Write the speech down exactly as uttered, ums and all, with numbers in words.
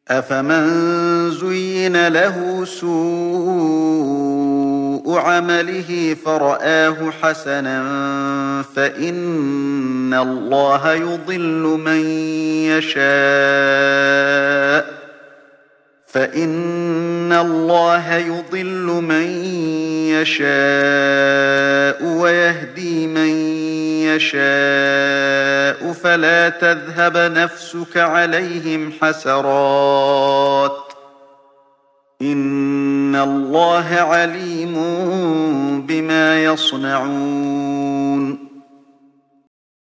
أفمن زين له سوء عمله فرآه حسنا فإن الله يضل من يشاء فإن الله يضل من يشاء ويهدي من يشاء فلا تذهب نفسك عليهم حسرات إن الله عليم بما يصنعون